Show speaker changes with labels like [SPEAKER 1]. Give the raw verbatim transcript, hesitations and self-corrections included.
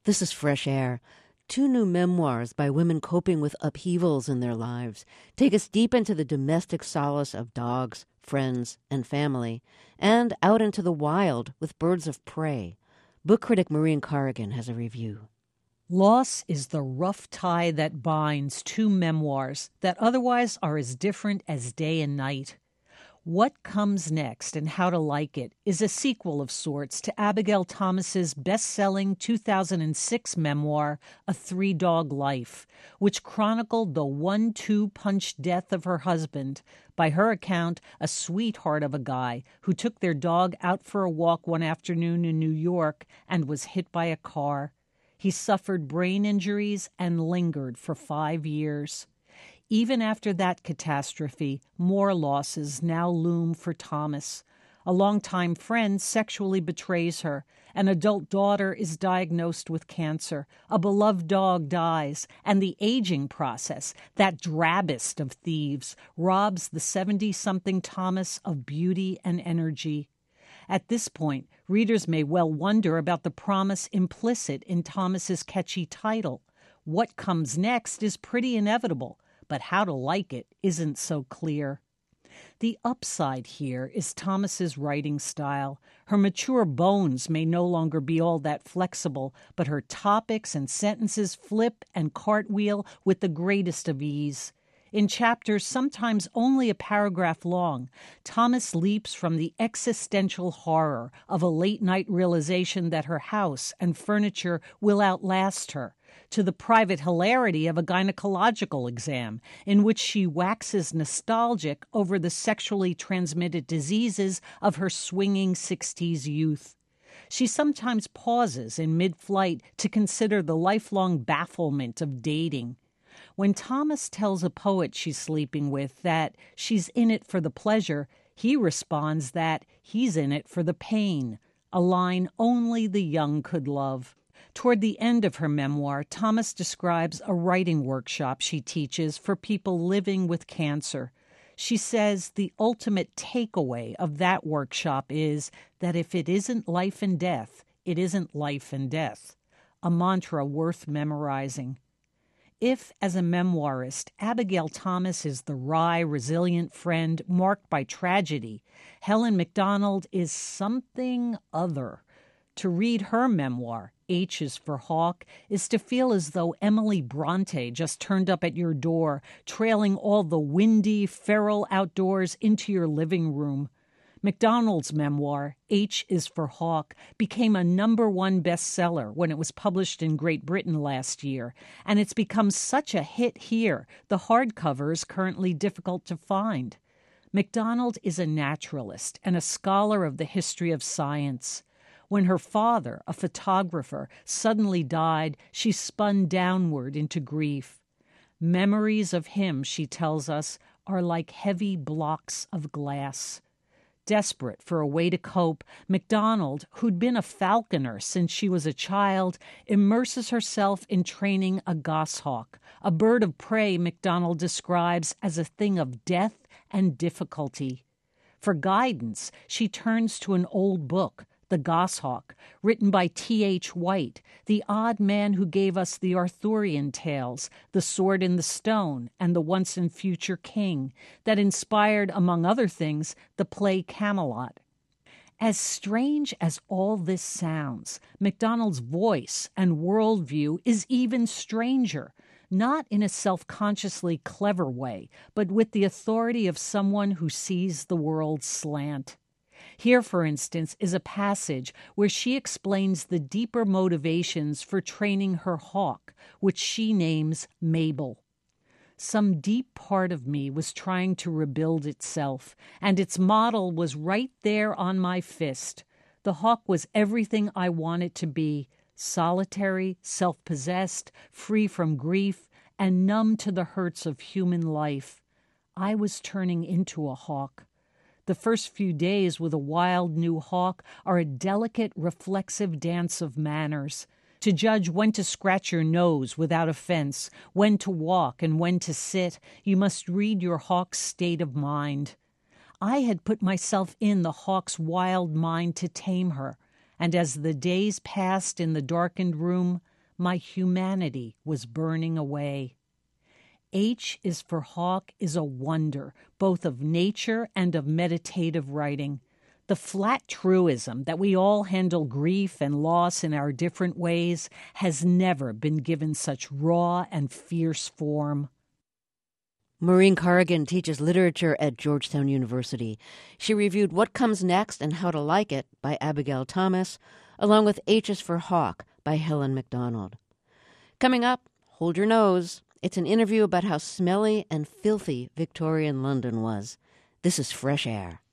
[SPEAKER 1] This is Fresh Air. Two new memoirs by women coping with upheavals in their lives take us deep into the domestic solace of dogs, friends, and family, and out into the wild with birds of prey. Book critic Maureen Corrigan has a review.
[SPEAKER 2] Loss is the rough tie that binds two memoirs that otherwise are as different as day and night. What Comes Next and How to Like It is a sequel of sorts to Abigail Thomas's best-selling two thousand six memoir, A Three-Dog Life, which chronicled the one two punch death of her husband, by her account, a sweetheart of a guy who took their dog out for a walk one afternoon in New York and was hit by a car. He suffered brain injuries and lingered for five years. Even after that catastrophe, more losses now loom for Thomas. A longtime friend sexually betrays her. An adult daughter is diagnosed with cancer. A beloved dog dies. And the aging process, that drabbest of thieves, robs the seventy-something Thomas of beauty and energy. At this point, readers may well wonder about the promise implicit in Thomas's catchy title. What comes next is pretty inevitable, but how to like it isn't so clear. The upside here is Thomas's writing style. Her mature bones may no longer be all that flexible, but her topics and sentences flip and cartwheel with the greatest of ease. In chapters sometimes only a paragraph long, Thomas leaps from the existential horror of a late-night realization that her house and furniture will outlast her, to the private hilarity of a gynecological exam in which she waxes nostalgic over the sexually transmitted diseases of her swinging sixties youth. She sometimes pauses in mid-flight to consider the lifelong bafflement of dating. When Thomas tells a poet she's sleeping with that she's in it for the pleasure, he responds that he's in it for the pain, a line only the young could love. Toward the end of her memoir, Thomas describes a writing workshop she teaches for people living with cancer. She says the ultimate takeaway of that workshop is that if it isn't life and death, it isn't life and death, a mantra worth memorizing. If, as a memoirist, Abigail Thomas is the wry, resilient friend marked by tragedy, Helen Macdonald is something other. To read her memoir, H is for Hawk, is to feel as though Emily Bronte just turned up at your door, trailing all the windy, feral outdoors into your living room. Macdonald's memoir, H is for Hawk, became a number one bestseller when it was published in Great Britain last year, and it's become such a hit here, the hardcover is currently difficult to find. Macdonald is a naturalist and a scholar of the history of science. When her father, a photographer, suddenly died, she spun downward into grief. Memories of him, she tells us, are like heavy blocks of glass. Desperate for a way to cope, Macdonald, who'd been a falconer since she was a child, immerses herself in training a goshawk, a bird of prey Macdonald describes as a thing of death and difficulty. For guidance, she turns to an old book, The Goshawk, written by T H White, the odd man who gave us the Arthurian tales, The Sword in the Stone, and The Once and Future King, that inspired, among other things, the play Camelot. As strange as all this sounds, Macdonald's voice and worldview is even stranger, not in a self-consciously clever way, but with the authority of someone who sees the world slant. Here, for instance, is a passage where she explains the deeper motivations for training her hawk, which she names Mabel. Some deep part of me was trying to rebuild itself, and its model was right there on my fist. The hawk was everything I want it to be, solitary, self-possessed, free from grief, and numb to the hurts of human life. I was turning into a hawk. The first few days with a wild new hawk are a delicate, reflexive dance of manners. To judge when to scratch your nose without offense, when to walk and when to sit, you must read your hawk's state of mind. I had put myself in the hawk's wild mind to tame her, and as the days passed in the darkened room, My humanity was burning away. H is for Hawk is a wonder, both of nature and of meditative writing. The flat truism that we all handle grief and loss in our different ways has never been given such raw and fierce form.
[SPEAKER 1] Maureen Corrigan teaches literature at Georgetown University. She reviewed What Comes Next and How to Like It by Abigail Thomas, along with H is for Hawk by Helen MacDonald. Coming up, hold your nose. It's an interview about how smelly and filthy Victorian London was. This is Fresh Air.